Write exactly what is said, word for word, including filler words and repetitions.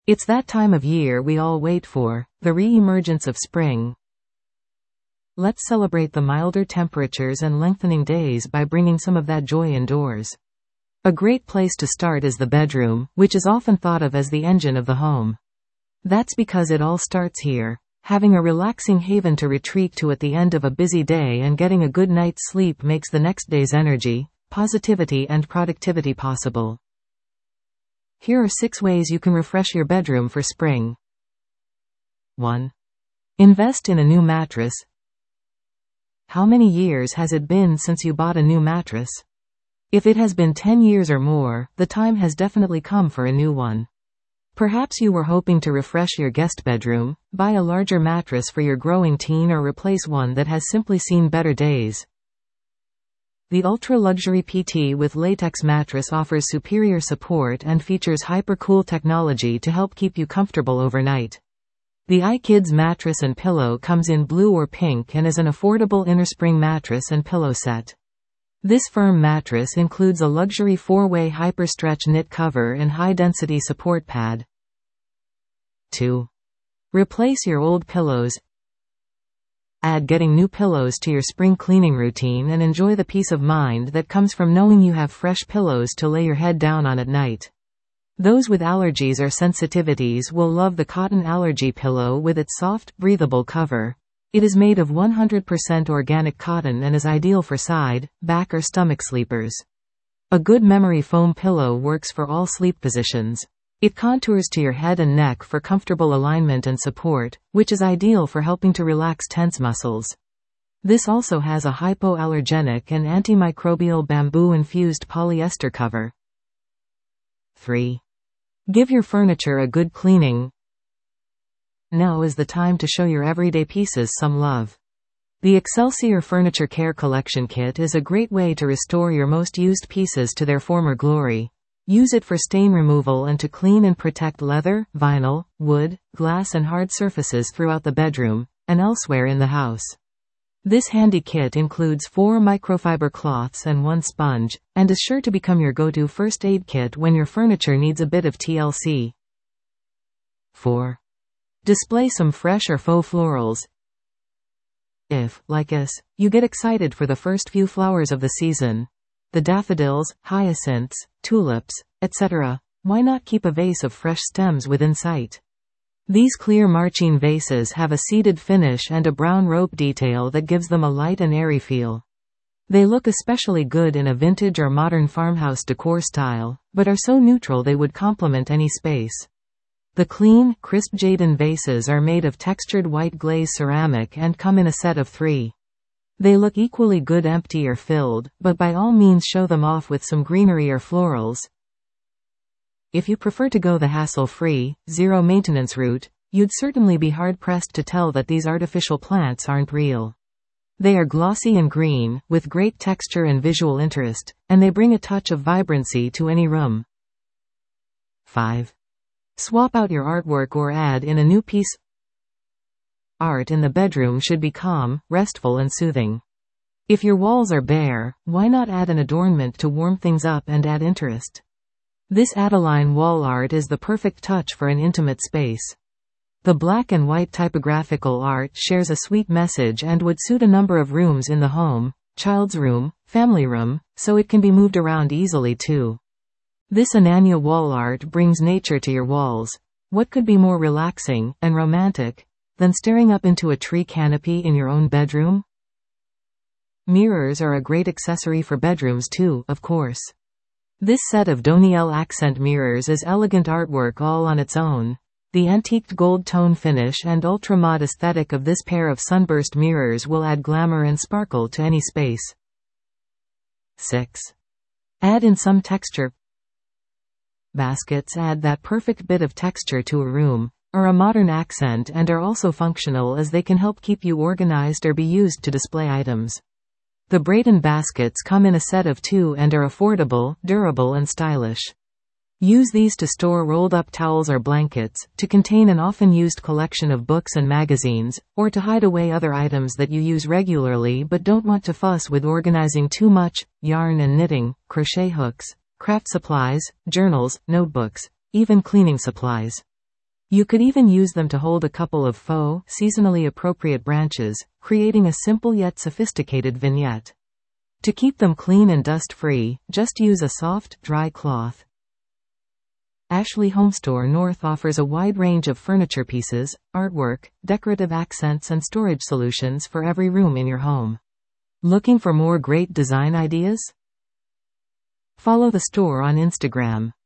It's that time of year we all wait for, the re-emergence of spring. Let's celebrate the milder temperatures and lengthening days by bringing some of that joy indoors. A great place to start is the bedroom, which is often thought of as the engine of the home. That's because it all starts here, having a relaxing haven to retreat to at the end of a busy day, and getting a good night's sleep makes the next day's energy, positivity and productivity possible. Here are six ways you can refresh your bedroom for spring. one. Invest in a new mattress. How many years has it been since you bought a new mattress? If it has been ten years or more, the time has definitely come for a new one. Perhaps you were hoping to refresh your guest bedroom, buy a larger mattress for your growing teen, or replace one that has simply seen better days. The ultra-luxury P T with latex mattress offers superior support and features hyper-cool technology to help keep you comfortable overnight. The iKids mattress and pillow comes in blue or pink and is an affordable innerspring mattress and pillow set. This firm mattress includes a luxury four-way hyper-stretch knit cover and high-density support pad. two. Replace your old pillows. Add getting new pillows to your spring cleaning routine and enjoy the peace of mind that comes from knowing you have fresh pillows to lay your head down on at night. Those with allergies or sensitivities will love the Cotton Allergy Pillow with its soft, breathable cover. It is made of one hundred percent organic cotton and is ideal for side, back or stomach sleepers. A good memory foam pillow works for all sleep positions. It contours to your head and neck for comfortable alignment and support, which is ideal for helping to relax tense muscles. This also has a hypoallergenic and antimicrobial bamboo-infused polyester cover. three. Give your furniture a good cleaning. Now is the time to show your everyday pieces some love. The Excelsior Furniture Care Collection Kit is a great way to restore your most used pieces to their former glory. Use it for stain removal and to clean and protect leather, vinyl, wood, glass and hard surfaces throughout the bedroom, and elsewhere in the house. This handy kit includes four microfiber cloths and one sponge, and is sure to become your go-to first aid kit when your furniture needs a bit of T L C. four. Display some fresh or faux florals. If, like us, you get excited for the first few flowers of the season, the daffodils, hyacinths, tulips, et cetera, why not keep a vase of fresh stems within sight? These clear marching vases have a seeded finish and a brown rope detail that gives them a light and airy feel. They look especially good in a vintage or modern farmhouse decor style, but are so neutral they would complement any space. The clean, crisp Jaden vases are made of textured white glaze ceramic and come in a set of three. They look equally good empty or filled, but by all means show them off with some greenery or florals. If you prefer to go the hassle-free, zero-maintenance route, you'd certainly be hard-pressed to tell that these artificial plants aren't real. They are glossy and green, with great texture and visual interest, and they bring a touch of vibrancy to any room. five. Swap out your artwork or add in a new piece. Art in the bedroom should be calm, restful and soothing. If your walls are bare, why not add an adornment to warm things up and add interest? This Adeline wall art is the perfect touch for an intimate space. The black and white typographical art shares a sweet message and would suit a number of rooms in the home, child's room, family room, so it can be moved around easily too. This Ananya wall art brings nature to your walls. What could be more relaxing and romantic than staring up into a tree canopy in your own bedroom? Mirrors are a great accessory for bedrooms too, of course. This set of Doniel accent mirrors is elegant artwork all on its own. The antiqued gold tone finish and ultra-mod aesthetic of this pair of sunburst mirrors will add glamour and sparkle to any space. six. Add in some texture. Baskets add that perfect bit of texture to a room, are a modern accent and are also functional as they can help keep you organized or be used to display items. The Braden baskets come in a set of two and are affordable, durable and stylish. Use these to store rolled-up towels or blankets, to contain an often-used collection of books and magazines, or to hide away other items that you use regularly but don't want to fuss with organizing too much: yarn and knitting, crochet hooks, craft supplies, journals, notebooks, even cleaning supplies. You could even use them to hold a couple of faux, seasonally appropriate branches, creating a simple yet sophisticated vignette. To keep them clean and dust-free, just use a soft, dry cloth. Ashley Home Store North offers a wide range of furniture pieces, artwork, decorative accents and storage solutions for every room in your home. Looking for more great design ideas? Follow the store on Instagram.